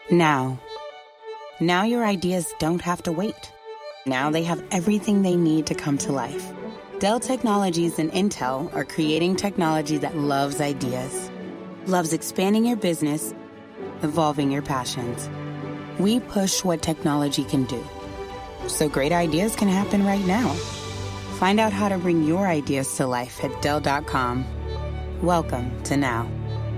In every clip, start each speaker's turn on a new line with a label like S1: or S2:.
S1: Now. Now your ideas don't have to wait. Now they have everything they need to come to life. Dell Technologies and Intel are creating technology that loves ideas, loves expanding your business, evolving your passions. We push what technology can do, so great ideas can happen right now. Find out how to bring your ideas to life at Dell.com. Welcome to Now.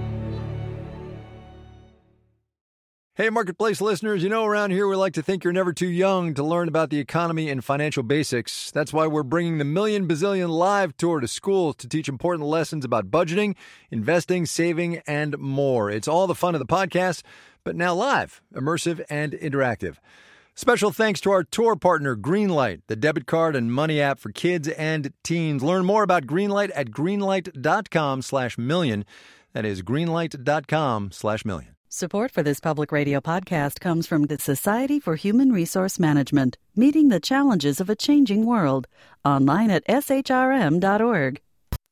S2: Hey, Marketplace listeners, you know around here we like to think you're never too young to learn about the economy and financial basics. That's why we're bringing the Million Bazillion Live Tour to schools to teach important lessons about budgeting, investing, saving, and more. It's all the fun of the podcast, but now live, immersive, and interactive. Special thanks to our tour partner, Greenlight, the debit card and money app for kids and teens. Learn more about Greenlight at greenlight.com/million. That is greenlight.com/million.
S3: Support for this public radio podcast comes from the Society for Human Resource Management, meeting the challenges of a changing world. Online at shrm.org.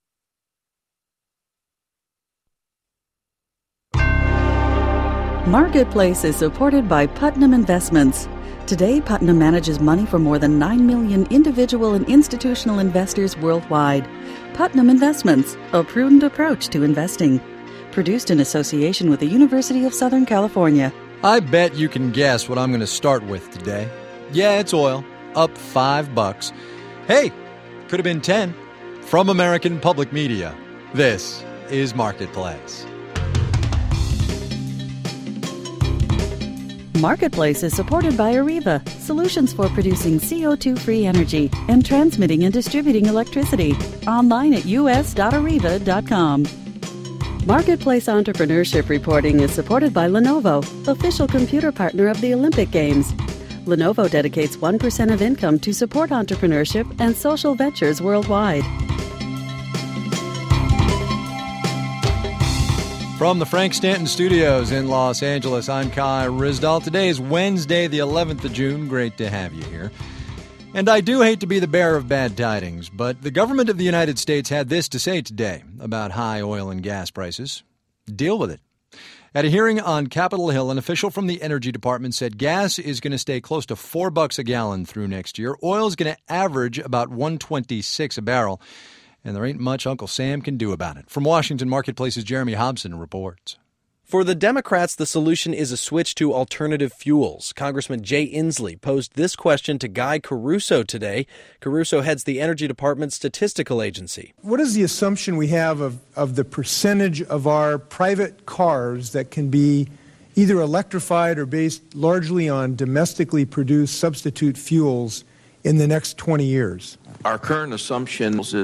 S3: Marketplace is supported by Putnam Investments. Today, Putnam manages money for more than 9 million individual and institutional investors worldwide. Putnam Investments, a prudent approach to investing. Produced in association with the University of Southern California.
S2: I bet you can guess what I'm going to start with today. Yeah, it's oil, up $5. Hey, could have been 10. From American Public Media, this is Marketplace.
S3: Marketplace is supported by Areva, solutions for producing CO2-free energy and transmitting and distributing electricity. Online at us.areva.com. Marketplace Entrepreneurship Reporting is supported by Lenovo, official computer partner of the Olympic Games. Lenovo dedicates 1% of income to support entrepreneurship and social ventures worldwide.
S2: From the Frank Stanton Studios in Los Angeles, I'm Kai Ryssdal. Today is Wednesday, the 11th of June. Great to have you here. And I do hate to be the bearer of bad tidings, but the government of the United States had this to say today about high oil and gas prices. Deal with it. At a hearing on Capitol Hill, an official from the Energy Department said gas is going to stay close to $4 a gallon through next year. Oil is going to average about $1.26 a barrel, and there ain't much Uncle Sam can do about it. From Washington, Marketplace's Jeremy Hobson reports.
S4: For the Democrats, the solution is a switch to alternative fuels. Congressman Jay Inslee posed this question to Guy Caruso today. Caruso heads the Energy Department's statistical agency.
S5: What is the assumption we have of the percentage of our private cars that can be either electrified or based largely on domestically produced substitute fuels in the next 20 years?
S6: Our current assumption is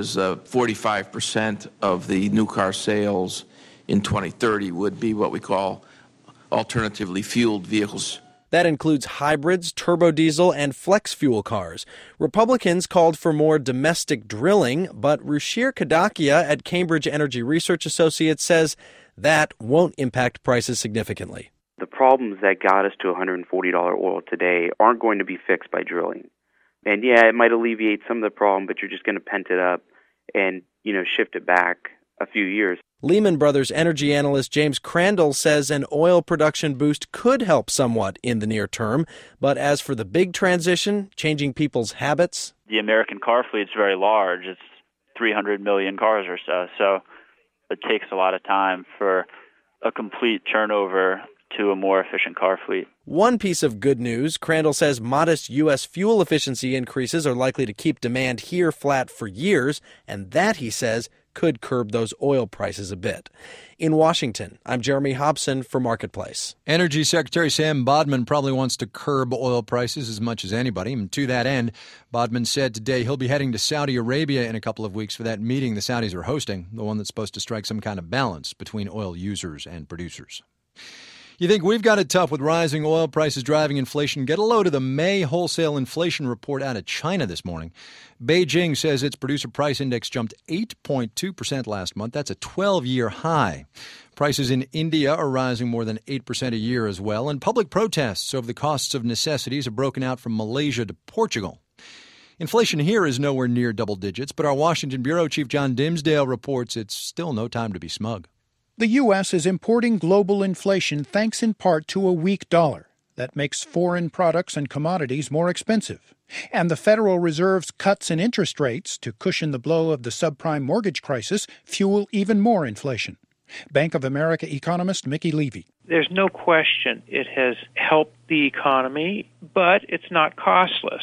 S6: 45% of the new car sales in 2030 would be what we call alternatively fueled vehicles.
S4: That includes hybrids, turbodiesel, and flex fuel cars. Republicans called for more domestic drilling, but Ruchir Kadakia at Cambridge Energy Research Associates says that won't impact prices significantly.
S7: The problems that got us to $140 oil today aren't going to be fixed by drilling. And yeah, it might alleviate some of the problem, but you're just going to pent it up and, shift it back a few years.
S4: Lehman Brothers energy analyst James Crandall says an oil production boost could help somewhat in the near term. But as for the big transition, changing people's habits...
S8: The American car fleet's very large. It's 300 million cars or so. So it takes a lot of time for a complete turnover to a more efficient car fleet.
S4: One piece of good news, Crandall says modest U.S. fuel efficiency increases are likely to keep demand here flat for years. And that, he says, could curb those oil prices a bit. In Washington, I'm Jeremy Hobson for Marketplace.
S2: Energy Secretary Sam Bodman probably wants to curb oil prices as much as anybody. And to that end, Bodman said today he'll be heading to Saudi Arabia in a couple of weeks for that meeting the Saudis are hosting, the one that's supposed to strike some kind of balance between oil users and producers. You think we've got it tough with rising oil prices driving inflation? Get a load of the May wholesale inflation report out of China this morning. Beijing says its producer price index jumped 8.2% last month. That's a 12-year high. Prices in India are rising more than 8% a year as well. And public protests over the costs of necessities have broken out from Malaysia to Portugal. Inflation here is nowhere near double digits, but our Washington bureau chief John Dimsdale reports it's still no time to be smug.
S9: The U.S. is importing global inflation thanks in part to a weak dollar that makes foreign products and commodities more expensive. And the Federal Reserve's cuts in interest rates to cushion the blow of the subprime mortgage crisis fuel even more inflation. Bank of America economist Mickey Levy.
S10: There's no question it has helped the economy, but it's not costless.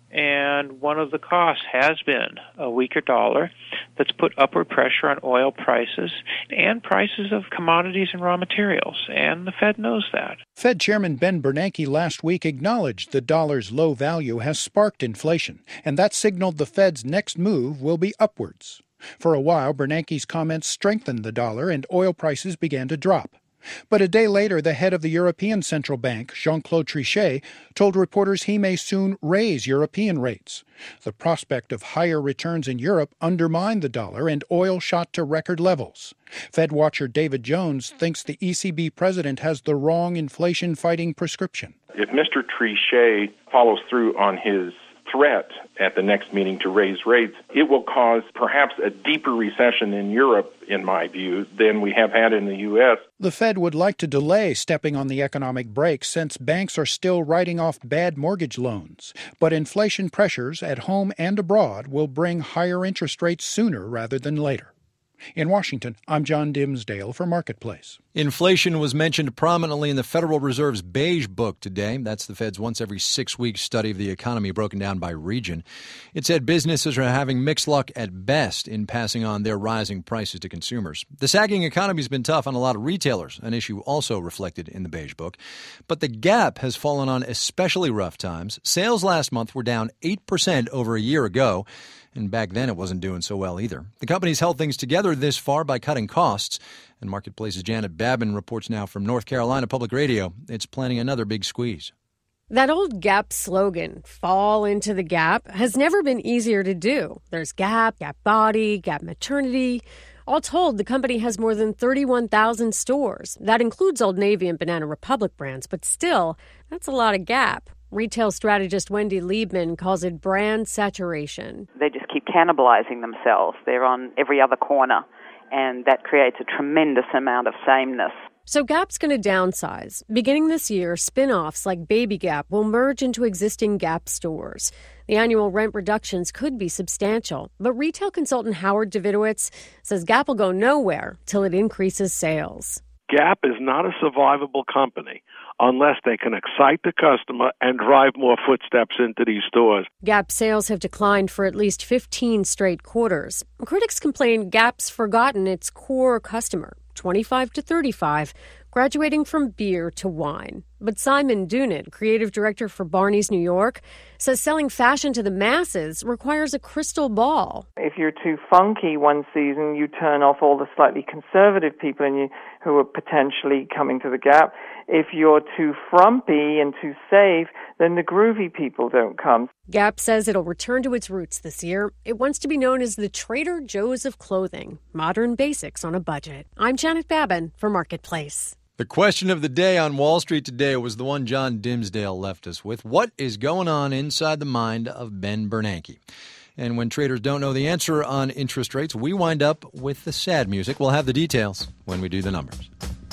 S10: And one of the costs has been a weaker dollar that's put upward pressure on oil prices and prices of commodities and raw materials. And the Fed knows that.
S9: Fed Chairman Ben Bernanke last week acknowledged the dollar's low value has sparked inflation, and that signaled the Fed's next move will be upwards. For a while, Bernanke's comments strengthened the dollar and oil prices began to drop. But a day later, the head of the European Central Bank, Jean-Claude Trichet, told reporters he may soon raise European rates. The prospect of higher returns in Europe undermined the dollar and oil shot to record levels. Fed watcher David Jones thinks the ECB president has the wrong inflation-fighting prescription.
S11: If Mr. Trichet follows through on his threat at the next meeting to raise rates, it will cause perhaps a deeper recession in Europe, in my view, than we have had in the U.S.
S9: The Fed would like to delay stepping on the economic brakes since banks are still writing off bad mortgage loans. But inflation pressures at home and abroad will bring higher interest rates sooner rather than later. In Washington, I'm John Dimsdale for Marketplace.
S2: Inflation was mentioned prominently in the Federal Reserve's Beige Book today. That's the Fed's once every 6 week study of the economy broken down by region. It said businesses are having mixed luck at best in passing on their rising prices to consumers. The sagging economy has been tough on a lot of retailers, an issue also reflected in the Beige Book. But the Gap has fallen on especially rough times. Sales last month were down 8% over a year ago. And back then, it wasn't doing so well either. The company's held things together this far by cutting costs. And Marketplace's Janet Babin reports now from North Carolina Public Radio. It's planning another big squeeze.
S12: That old Gap slogan, fall into the Gap, has never been easier to do. There's Gap, Gap Body, Gap Maternity. All told, the company has more than 31,000 stores. That includes Old Navy and Banana Republic brands, but still, that's a lot of Gap. Retail strategist Wendy Liebman calls it brand saturation.
S13: They just keep cannibalizing themselves. They're on every other corner, and that creates a tremendous amount of sameness.
S12: So Gap's going to downsize. Beginning this year, spin-offs like Baby Gap will merge into existing Gap stores. The annual rent reductions could be substantial, but retail consultant Howard Davidowitz says Gap will go nowhere till it increases sales.
S14: Gap is not a survivable company unless they can excite the customer and drive more footsteps into these stores.
S12: Gap sales have declined for at least 15 straight quarters. Critics complain Gap's forgotten its core customer, 25 to 35, graduating from beer to wine. But Simon Dunant, creative director for Barney's New York, says selling fashion to the masses requires a crystal ball.
S15: If you're too funky one season, you turn off all the slightly conservative people who are potentially coming to the Gap. If you're too frumpy and too safe, then the groovy people don't come.
S12: Gap says it'll return to its roots this year. It wants to be known as the Trader Joe's of clothing, modern basics on a budget. I'm Janet Babin for Marketplace.
S2: The question of the day on Wall Street today was the one John Dimsdale left us with. What is going on inside the mind of Ben Bernanke? And when traders don't know the answer on interest rates, we wind up with the sad music. We'll have the details when we do the numbers.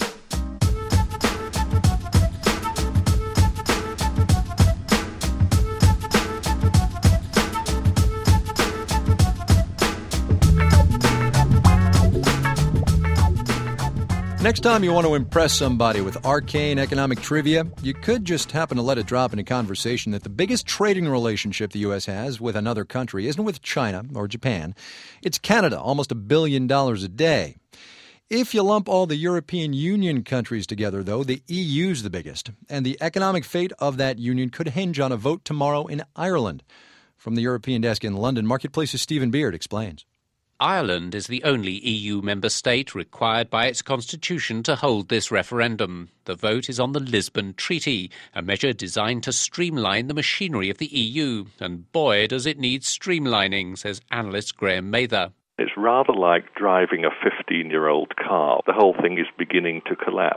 S2: Next time you want to impress somebody with arcane economic trivia, you could just happen to let it drop in a conversation that the biggest trading relationship the U.S. has with another country isn't with China or Japan. It's Canada, almost $1 billion a day. If you lump all the European Union countries together, though, the EU's the biggest, and the economic fate of that union could hinge on a vote tomorrow in Ireland. From the European desk in London, Marketplace's Stephen Beard explains.
S16: Ireland is the only EU member state required by its constitution to hold this referendum. The vote is on the Lisbon Treaty, a measure designed to streamline the machinery of the EU. And boy, does it need streamlining, says analyst Graham Mather.
S17: It's rather like driving a 15-year-old car. The whole thing is beginning to collapse.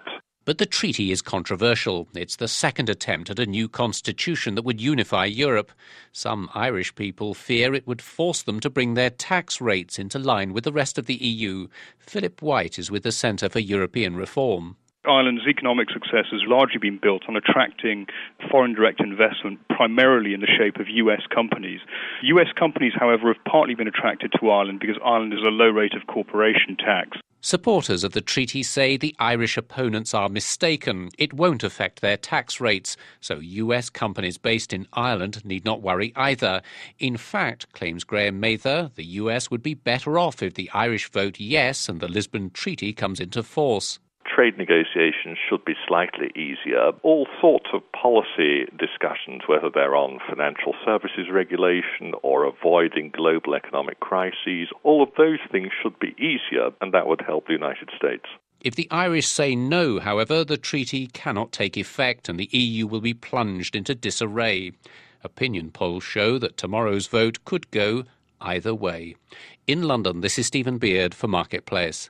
S16: But the treaty is controversial. It's the second attempt at a new constitution that would unify Europe. Some Irish people fear it would force them to bring their tax rates into line with the rest of the EU. Philip White is with the Centre for European Reform.
S17: Ireland's economic success has largely been built on attracting foreign direct investment, primarily in the shape of US companies. US companies, however, have partly been attracted to Ireland because Ireland has a low rate of corporation tax.
S16: Supporters of the treaty say the Irish opponents are mistaken. It won't affect their tax rates, so US companies based in Ireland need not worry either. In fact, claims Graham Mather, the US would be better off if the Irish vote yes and the Lisbon Treaty comes into force.
S18: Trade negotiations should be slightly easier. All sorts of policy discussions, whether they're on financial services regulation or avoiding global economic crises, all of those things should be easier, and that would help the United States.
S16: If the Irish say no, however, the treaty cannot take effect and the EU will be plunged into disarray. Opinion polls show that tomorrow's vote could go either way. In London, this is Stephen Beard for Marketplace.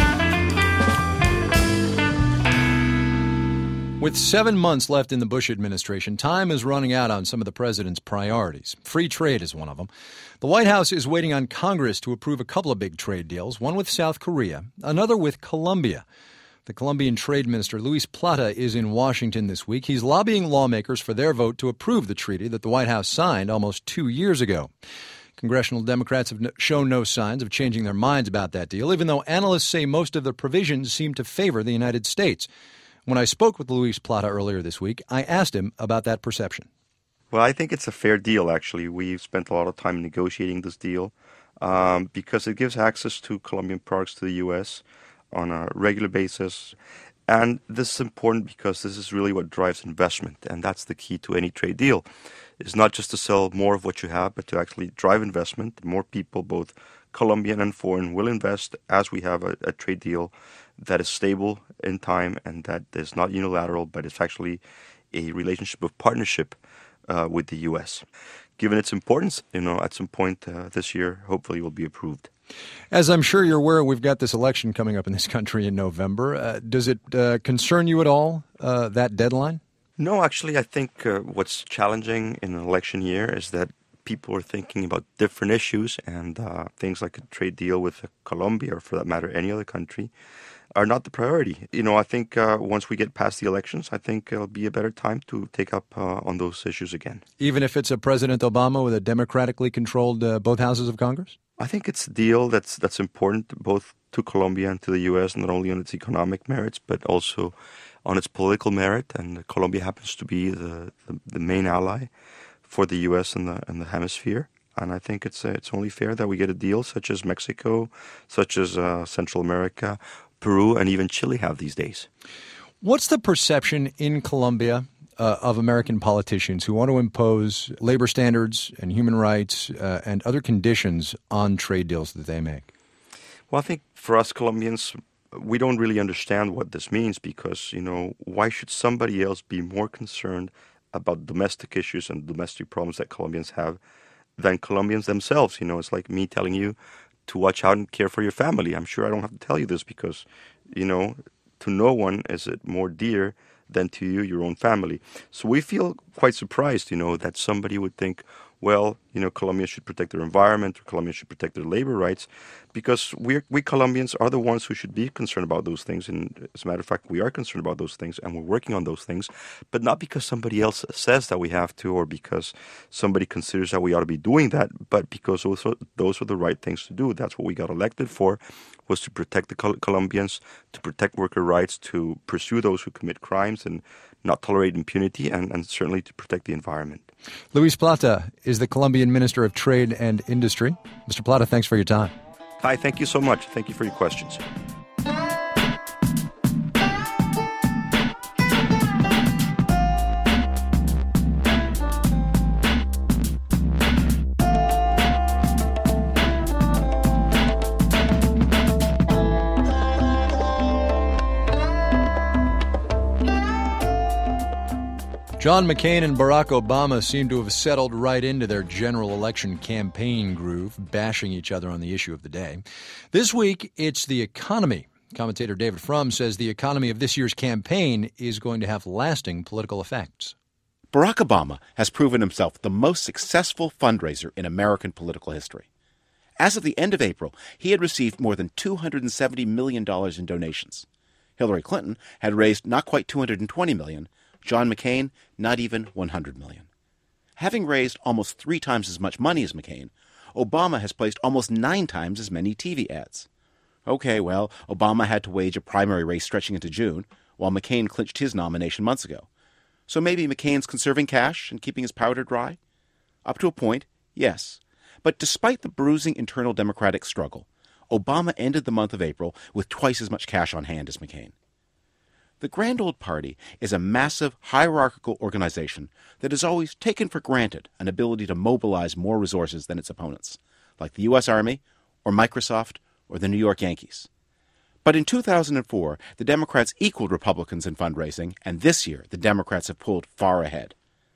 S2: With 7 months left in the Bush administration, time is running out on some of the president's priorities. Free trade is one of them. The White House is waiting on Congress to approve a couple of big trade deals, one with South Korea, another with Colombia. The Colombian Trade Minister, Luis Plata, is in Washington this week. He's lobbying lawmakers for their vote to approve the treaty that the White House signed almost 2 years ago. Congressional Democrats have shown no signs of changing their minds about that deal, even though analysts say most of the provisions seem to favor the United States. When I spoke with Luis Plata earlier this week, I asked him about that perception.
S19: Well, I think it's a fair deal, actually. We've spent a lot of time negotiating this deal because it gives access to Colombian products to the U.S. on a regular basis. And this is important because this is really what drives investment, and that's the key to any trade deal. It's not just to sell more of what you have, but to actually drive investment. More people, both Colombian and foreign, will invest as we have a trade deal that is stable in time and that is not unilateral, but it's actually a relationship of partnership with the U.S. Given its importance, at some point this year, hopefully will be approved.
S2: As I'm sure you're aware, we've got this election coming up in this country in November. Does it concern you at all, that deadline?
S19: No, actually, I think what's challenging in an election year is that people are thinking about different issues, and things like a trade deal with Colombia, or for that matter, any other country, are not the priority. I think once we get past the elections, I think it'll be a better time to take up on those issues again.
S2: Even if it's a President Obama with a democratically controlled both houses of Congress?
S19: I think it's a deal that's important both to Colombia and to the U.S., not only on its economic merits, but also on its political merit. And Colombia happens to be the main ally for the U.S. and the hemisphere. And I think it's only fair that we get a deal such as Mexico, such as Central America, Peru, and even Chile have these days.
S2: What's the perception in Colombia of American politicians who want to impose labor standards and human rights and other conditions on trade deals that they make?
S19: Well, I think for us Colombians, we don't really understand what this means because, why should somebody else be more concerned about domestic issues and domestic problems that Colombians have than Colombians themselves? It's like me telling you to watch out and care for your family. I'm sure I don't have to tell you this because, to no one is it more dear than to you, your own family. So we feel quite surprised, that somebody would think, well, Colombia should protect their environment or Colombia should protect their labor rights because we Colombians are the ones who should be concerned about those things. And as a matter of fact, we are concerned about those things and we're working on those things, but not because somebody else says that we have to or because somebody considers that we ought to be doing that, but because those are the right things to do. That's what we got elected for, was to protect the Colombians, to protect worker rights, to pursue those who commit crimes and not tolerate impunity, and certainly to protect the environment.
S2: Luis Plata is the Colombian Minister of Trade and Industry. Mr. Plata, thanks for your time.
S19: Hi, thank you so much. Thank you for your questions.
S2: John McCain and Barack Obama seem to have settled right into their general election campaign groove, bashing each other on the issue of the day. This week, it's the economy Commentator David Frum says the economy of this year's campaign is going to have lasting political effects.
S20: Barack Obama has proven himself the most successful fundraiser in American political history. As of the end of April, he had received more than $270 million in donations. Hillary Clinton had raised not quite $220 million. John McCain, not even $100 million. Having raised almost 3 times as much money as McCain, Obama has placed almost 9 times as many TV ads. Okay, well, Obama had to wage a primary race stretching into June, while McCain clinched his nomination months ago. So maybe McCain's conserving cash and keeping his powder dry? Up to a point, yes. But despite the bruising internal Democratic struggle, Obama ended the month of April with twice as much cash on hand as McCain. The Grand Old Party is a massive, hierarchical organization that has always taken for granted an ability to mobilize more resources than its opponents, like the U.S. Army, or Microsoft, or the New York Yankees. But in 2004, the Democrats equaled Republicans in fundraising, and this year the Democrats have pulled far ahead.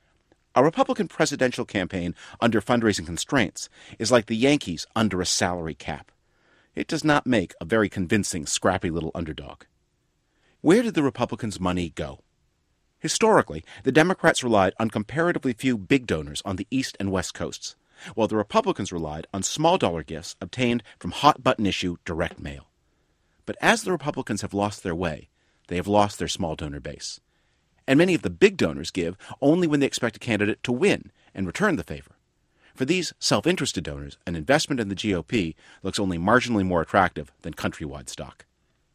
S20: A Republican presidential campaign under fundraising constraints is like the Yankees under a salary cap. It does not make a very convincing, scrappy little underdog. Where did the Republicans' money go? Historically, the Democrats relied on comparatively few big donors on the East and West coasts, while the Republicans relied on small-dollar gifts obtained from hot-button-issue direct mail. But as the Republicans have lost their way, they have lost their small donor base. And many of the big donors give only when they expect a candidate to win and return the favor. For these self-interested donors, an investment in the GOP looks only marginally more attractive than countrywide stock.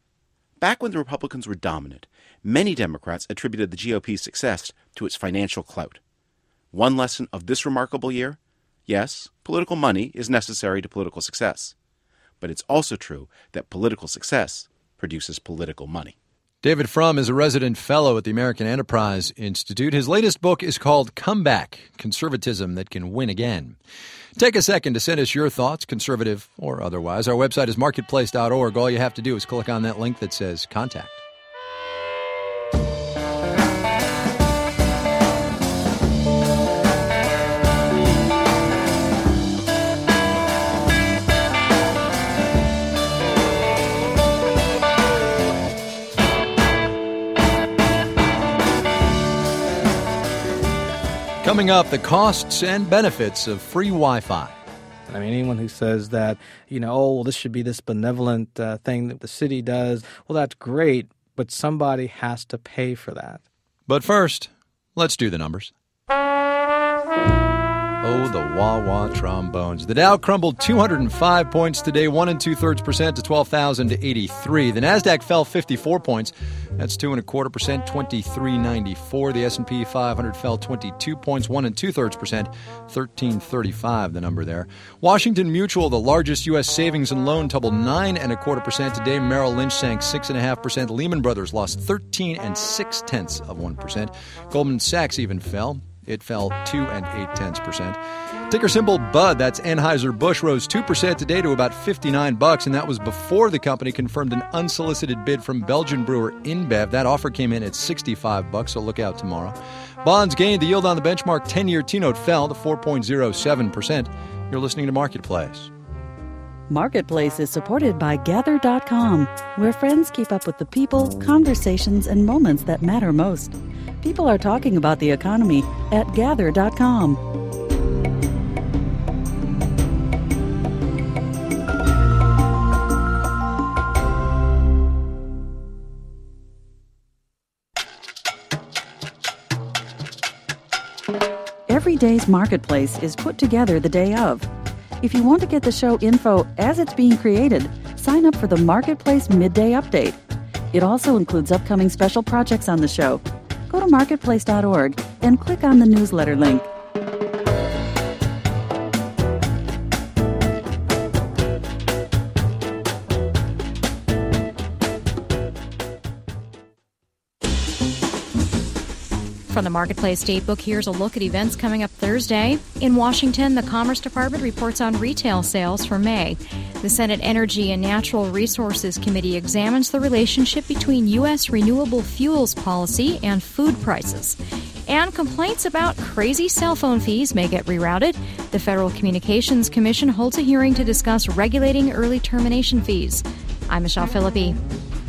S20: Back when the Republicans were dominant, many Democrats attributed the GOP's success to its financial clout. One lesson of this remarkable year? Yes, political money is necessary to political success. But it's also true that political success produces political money.
S2: David Frum is a resident fellow at the American Enterprise Institute. His latest book is called Comeback: Conservatism That Can Win Again. Take a second to send us your thoughts, conservative or otherwise. Our website is marketplace.org. All you have to do is click on that link that says Contact. Coming up, the costs and benefits of free Wi-Fi.
S21: I mean, anyone who says that, this should be this benevolent thing that the city does, well, that's great, but somebody has to pay for that.
S2: But first, let's do the numbers. Oh, the wah-wah trombones. The Dow crumbled 205 points today, 1 2/3% to 12,083. The Nasdaq fell 54 points. That's 2 1/4%, 2394. The S&P 500 fell 22 points, 1 2/3%, 1335. The number there. Washington Mutual, the largest U.S. savings and loan, tumbled 9 1/4% today. Merrill Lynch sank 6.5%. Lehman Brothers lost 13 6/10%. Goldman Sachs even fell. It fell 2 8/10%. Ticker symbol BUD, that's Anheuser-Busch, rose 2% today to about $59, and that was before the company confirmed an unsolicited bid from Belgian brewer InBev. That offer came in at $65, so look out tomorrow. Bonds gained. The yield on the benchmark 10-year T-note fell to 4.07%. You're listening to Marketplace.
S3: Marketplace is supported by Gather.com, where friends keep up with the people, conversations, and moments that matter most. People are talking about the economy at Gather.com. Every day's Marketplace is put together the day of. If you want to get the show info as it's being created, sign up for the Marketplace Midday Update. It also includes upcoming special projects on the show. Go to marketplace.org and click on the newsletter link.
S22: From the Marketplace Datebook, here's a look at events coming up Thursday. In Washington, the Commerce Department reports on retail sales for May. The Senate Energy and Natural Resources Committee examines the relationship between U.S. renewable fuels policy and food prices. And complaints about crazy cell phone fees may get rerouted. The Federal Communications Commission holds a hearing to discuss regulating early termination fees. I'm Michelle Philippi.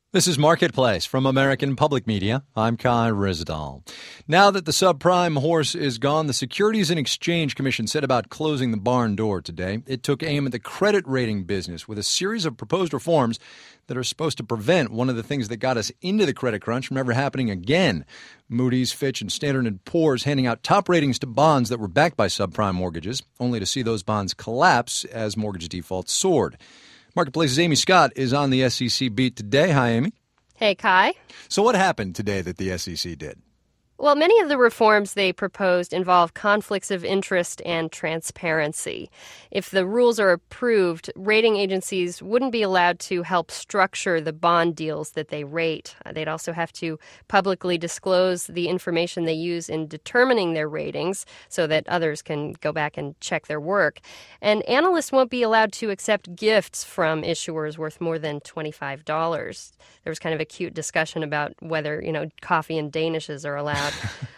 S2: This is Marketplace from American Public Media. I'm Kai Rizdal. Now that the subprime horse is gone, the Securities and Exchange Commission set about closing the barn door today. It took aim at the credit rating business with a series of proposed reforms that are supposed to prevent one of the things that got us into the credit crunch from ever happening again. Moody's, Fitch, and Standard & Poor's handing out top ratings to bonds that were backed by subprime mortgages, only to see those bonds collapse as mortgage defaults soared. Marketplace's Amy Scott is on the SEC beat today. Hi, Amy.
S1: Hey, Kai.
S2: So what happened today that the SEC did?
S1: Well, many of the reforms they proposed involve conflicts of interest and transparency. If the rules are approved, rating agencies wouldn't be allowed to help structure the bond deals that they rate. They'd also have to publicly disclose the information they use in determining their ratings so that others can go back and check their work. And analysts won't be allowed to accept gifts from issuers worth more than $25. There was kind of a cute discussion about whether, coffee and danishes are allowed.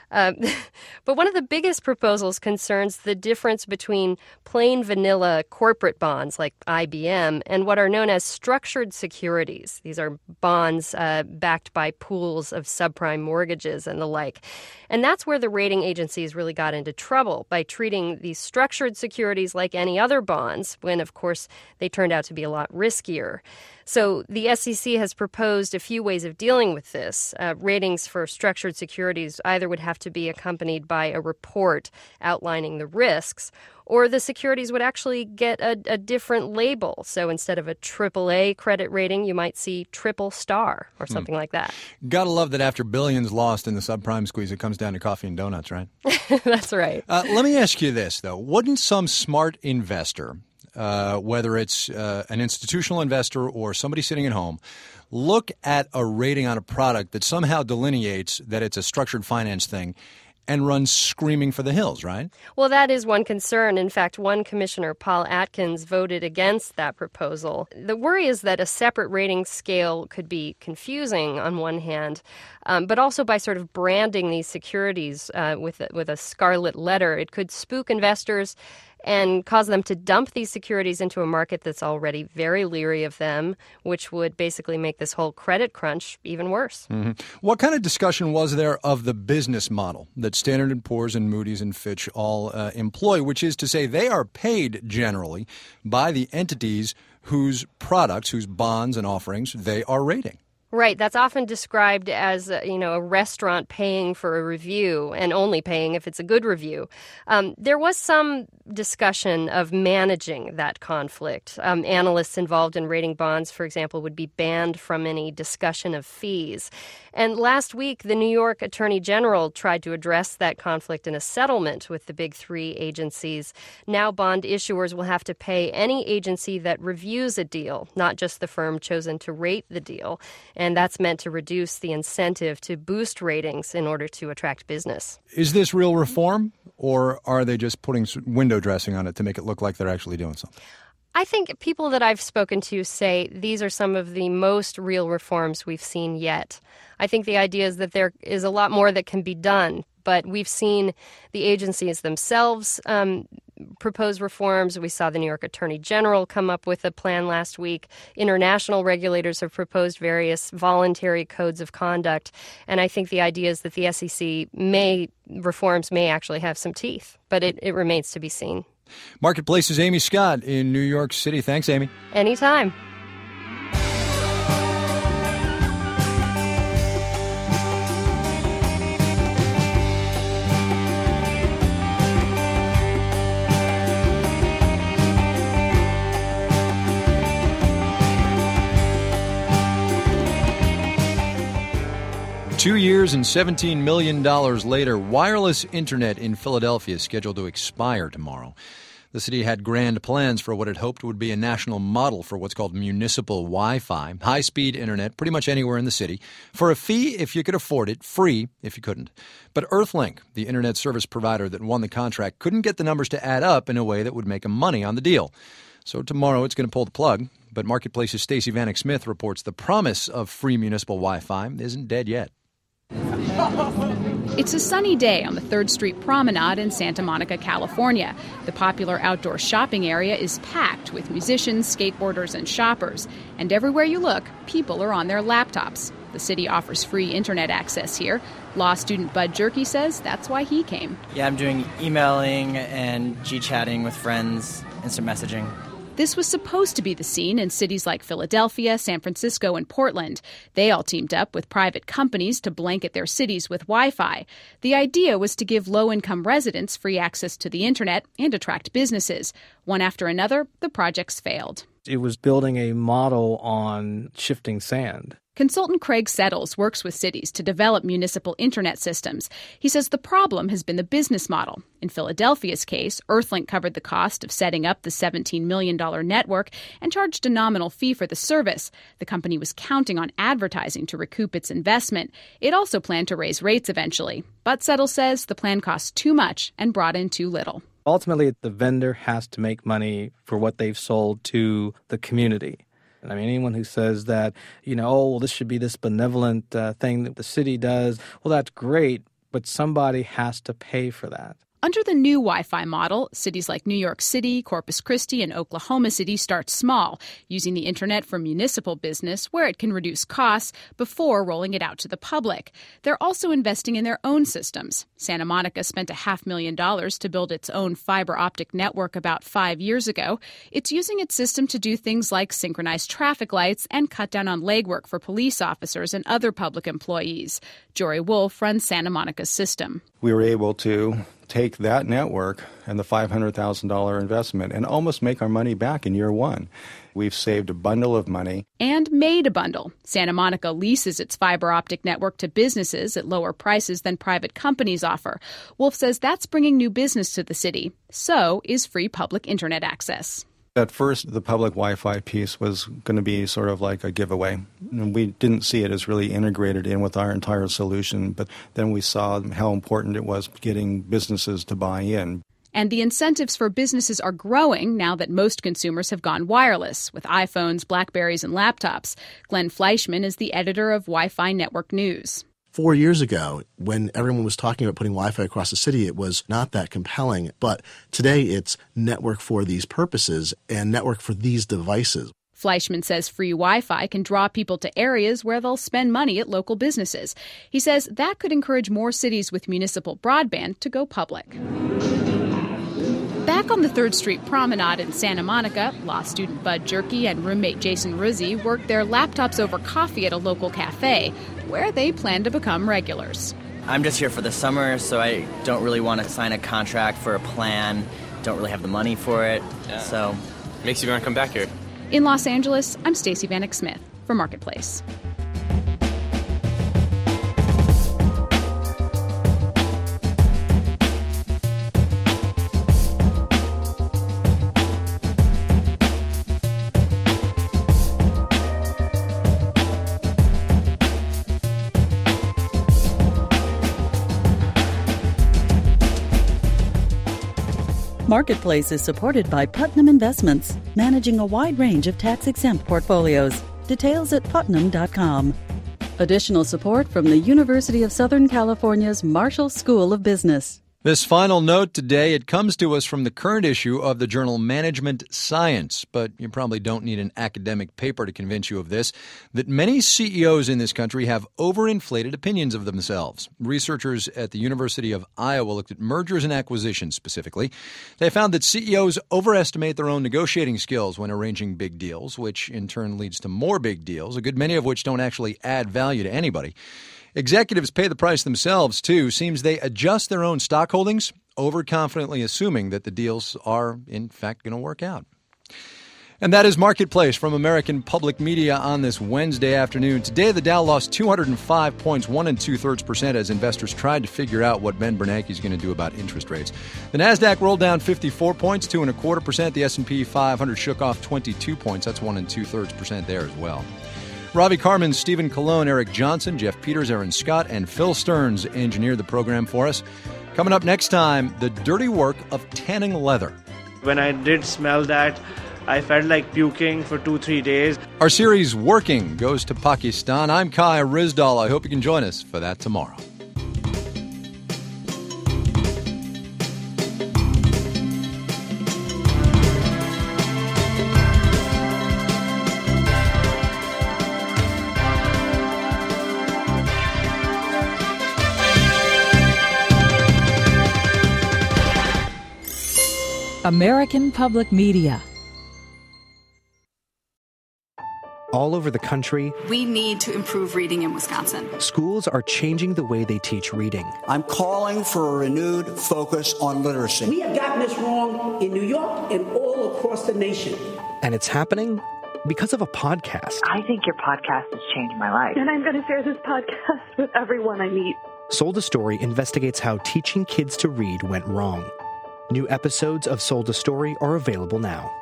S1: But one of the biggest proposals concerns the difference between plain vanilla corporate bonds like IBM and what are known as structured securities. These are bonds backed by pools of subprime mortgages and the like. And that's where the rating agencies really got into trouble by treating these structured securities like any other bonds when, of course, they turned out to be a lot riskier. So the SEC has proposed a few ways of dealing with this. Ratings for structured securities either would have to be accompanied by a report outlining the risks, or the securities would actually get a different label. So instead of a AAA credit rating, you might see triple star or something like that.
S2: Gotta love that after billions lost in the subprime squeeze, it comes down to coffee and donuts, right?
S1: That's right.
S2: Let me ask you this, though. Wouldn't some smart investor, whether it's an institutional investor or somebody sitting at home, look at a rating on a product that somehow delineates that it's a structured finance thing and run screaming for the hills, right?
S1: Well, that is one concern. In fact, one commissioner, Paul Atkins, voted against that proposal. The worry is that a separate rating scale could be confusing on one hand, but also by sort of branding these securities with a scarlet letter, it could spook investors and cause them to dump these securities into a market that's already very leery of them, which would basically make this whole credit crunch even worse.
S2: Mm-hmm. What kind of discussion was there of the business model that Standard & Poor's and Moody's and Fitch all employ, which is to say they are paid generally by the entities whose products, whose bonds and offerings they are rating?
S1: Right. That's often described as, a restaurant paying for a review and only paying if it's a good review. There was some discussion of managing that conflict. Analysts involved in rating bonds, for example, would be banned from any discussion of fees. And last week, the New York Attorney General tried to address that conflict in a settlement with the big three agencies. Now bond issuers will have to pay any agency that reviews a deal, not just the firm chosen to rate the deal. And that's meant to reduce the incentive to boost ratings in order to attract business.
S2: Is this real reform, or are they just putting window dressing on it to make it look like they're actually doing something?
S1: I think people that I've spoken to say these are some of the most real reforms we've seen yet. I think the idea is that there is a lot more that can be done, but we've seen the agencies themselves propose reforms. We saw the New York Attorney General come up with a plan last week. International regulators have proposed various voluntary codes of conduct. And I think the idea is that the SEC reforms may actually have some teeth, but it remains to be seen.
S2: Marketplace's Amy Scott in New York City. Thanks, Amy.
S1: Anytime.
S2: $2 years and $17 million later, wireless internet in Philadelphia is scheduled to expire tomorrow. The city had grand plans for what it hoped would be a national model for what's called municipal Wi-Fi, high-speed internet pretty much anywhere in the city, for a fee if you could afford it, free if you couldn't. But Earthlink, the internet service provider that won the contract, couldn't get the numbers to add up in a way that would make them money on the deal. So tomorrow it's going to pull the plug. But Marketplace's Stacey Vanek Smith reports the promise of free municipal Wi-Fi isn't dead yet.
S5: It's a sunny day on the 3rd Street Promenade in Santa Monica, California. The popular outdoor shopping area is packed with musicians, skateboarders, and shoppers. And everywhere you look, people are on their laptops. The city offers free internet access here. Law student Bud Jerky says that's why he came.
S6: Yeah, I'm doing emailing and G-chatting with friends, instant messaging.
S5: This was supposed to be the scene in cities like Philadelphia, San Francisco, and Portland. They all teamed up with private companies to blanket their cities with Wi-Fi. The idea was to give low-income residents free access to the internet and attract businesses. One after another, the projects failed.
S21: It was building a model on shifting sand.
S5: Consultant Craig Settles works with cities to develop municipal internet systems. He says the problem has been the business model. In Philadelphia's case, Earthlink covered the cost of setting up the $17 million network and charged a nominal fee for the service. The company was counting on advertising to recoup its investment. It also planned to raise rates eventually. But Settles says the plan cost too much and brought in too little.
S21: Ultimately, the vendor has to make money for what they've sold to the community. I mean, anyone who says that, this should be this benevolent thing that the city does, well, that's great, but somebody has to pay for that.
S5: Under the new Wi-Fi model, cities like New York City, Corpus Christi, and Oklahoma City start small, using the internet for municipal business where it can reduce costs before rolling it out to the public. They're also investing in their own systems. Santa Monica spent $500,000 to build its own fiber optic network about 5 years ago. It's using its system to do things like synchronize traffic lights and cut down on legwork for police officers and other public employees. Jory Wolf runs Santa Monica's system.
S23: We were able to take that network and the $500,000 investment and almost make our money back in year one. We've saved a bundle of money.
S5: And made a bundle. Santa Monica leases its fiber optic network to businesses at lower prices than private companies offer. Wolf says that's bringing new business to the city. So is free public internet access.
S23: At first, the public Wi-Fi piece was going to be sort of like a giveaway. And we didn't see it as really integrated in with our entire solution. But then we saw how important it was getting businesses to buy in.
S5: And the incentives for businesses are growing now that most consumers have gone wireless with iPhones, BlackBerries, and laptops. Glenn Fleischman is the editor of Wi-Fi Network News.
S24: 4 years ago, when everyone was talking about putting Wi-Fi across the city, it was not that compelling. But today it's network for these purposes and network for these devices.
S5: Fleischman says free Wi-Fi can draw people to areas where they'll spend money at local businesses. He says that could encourage more cities with municipal broadband to go public. Back on the 3rd Street Promenade in Santa Monica, law student Bud Jerky and roommate Jason Rizzi worked their laptops over coffee at a local cafe, where they plan to become regulars.
S6: I'm just here for the summer, so I don't really want to sign a contract for a plan. Don't really have the money for it, so...
S25: Makes you want to come back here.
S5: In Los Angeles, I'm Stacey Vanek Smith for Marketplace.
S3: Marketplace is supported by Putnam Investments, managing a wide range of tax-exempt portfolios. Details at putnam.com. Additional support from the University of Southern California's Marshall School of Business.
S2: This final note today, it comes to us from the current issue of the journal Management Science, but you probably don't need an academic paper to convince you of this, that many CEOs in this country have overinflated opinions of themselves. Researchers at the University of Iowa looked at mergers and acquisitions specifically. They found that CEOs overestimate their own negotiating skills when arranging big deals, which in turn leads to more big deals, a good many of which don't actually add value to anybody. Executives pay the price themselves, too. Seems they adjust their own stock holdings, overconfidently assuming that the deals are, in fact, going to work out. And that is Marketplace from American Public Media on this Wednesday afternoon. Today, the Dow lost 205 points, 1 2/3%, as investors tried to figure out what Ben Bernanke is going to do about interest rates. The Nasdaq rolled down 54 points, 2 1/4%. The S&P 500 shook off 22 points. That's 1 2/3% there as well. Ravi Carmen, Stephen Colon, Eric Johnson, Jeff Peters, Aaron Scott, and Phil Stearns engineered the program for us. Coming up next time, the dirty work of tanning leather.
S26: When I did smell that, I felt like puking for 2-3 days.
S2: Our series, Working, goes to Pakistan. I'm Kai Rizdal. I hope you can join us for that tomorrow.
S3: American Public Media.
S4: All over the country,
S7: we need to improve reading in Wisconsin.
S4: Schools are changing the way they teach reading.
S8: I'm calling for a renewed focus on literacy.
S10: We have gotten this wrong in New York and all across the nation.
S4: And it's happening because of a podcast.
S11: I think your podcast has changed my life.
S25: And I'm going to share this podcast with everyone I meet.
S4: Sold a Story investigates how teaching kids to read went wrong. New episodes of Sold a Story are available now.